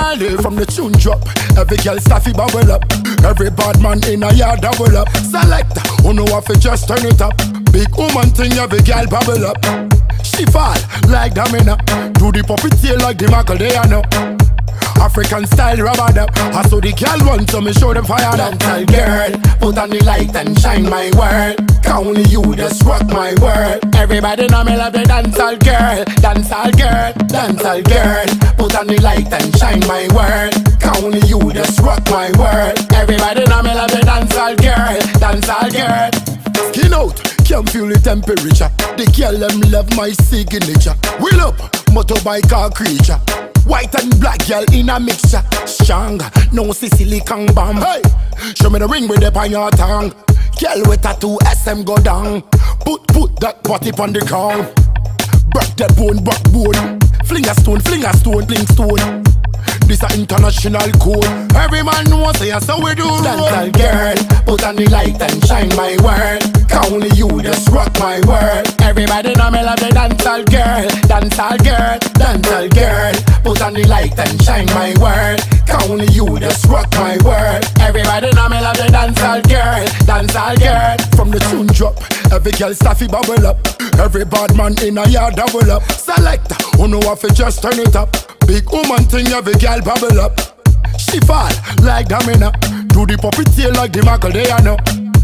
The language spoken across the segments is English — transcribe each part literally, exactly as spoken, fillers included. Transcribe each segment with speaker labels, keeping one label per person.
Speaker 1: Marley. From the tune drop, every girl staffy bubble up. Every bad man in a yard double up. Selector, who know if it just turn it up. Big woman thing, every girl bubble up. She fall like Damina. Do the puppet tail like the Michael Diana. African style rubber up. I saw the girl want so me show them fire. Dancehall girl, put on the light and shine my world. Only you just rock my world. Everybody know me love the dancehall girl. Dancehall girl, dancehall girl, put on the light and shine my world. Only you just rock my world. Everybody know me love the dancehall girl. Dancehall girl. Skin out, can't feel the temperature. The girl them love my signature. Wheel up, motorbike or creature. White and black girl in a mixture. Strong, no Sicily Kang bomb. Hey, show me the ring with the on your tongue. Girl with tattoo S M go down. Put, put that body on the ground. Break that bone, back bone. Fling a stone, fling a stone, fling stone. This a international code. Every man knows say so we do. Dancehall girl, put on the light and shine my world. Only you just rock my world. Everybody know me love the dancehall girl. Dancehall girl, dancehall girl, put on the light and shine my world. Only you just rock my world. Everybody know me love the dancehall girl. Dancehall girl. From the tune drop, every girl staffy bubble up. Every bad man in a yard double up. Selector, who know if it just turn it up. Big woman thing, every girl bubble up. She fall like Damina. Do the puppet tail like the Michael Diana.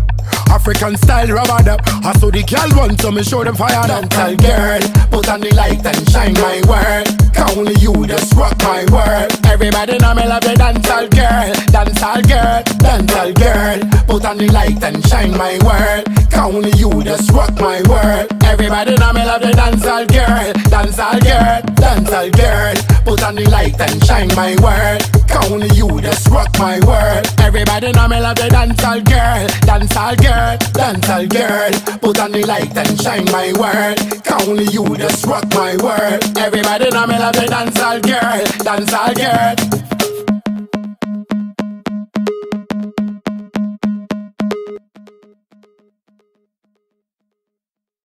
Speaker 1: African style rubber up. I saw the girl want so me show them fire. Dancehall girl, put on the light and shine my world. Only you just rock my world. Everybody know me love the dancehall girl. Dancehall girl, dancehall girl, put on the light and shine my world. Only you just rock my world. Everybody know me love the dancehall girl. Dancehall girl, dancehall girl, put on the light and shine my world. Only you just rock my world. Everybody know me love the dancehall girl. Dancehall girl, dancehall girl, put on the light and shine my world. Only you just rock my world. Everybody know me love the dancehall girl. Dancehall girl.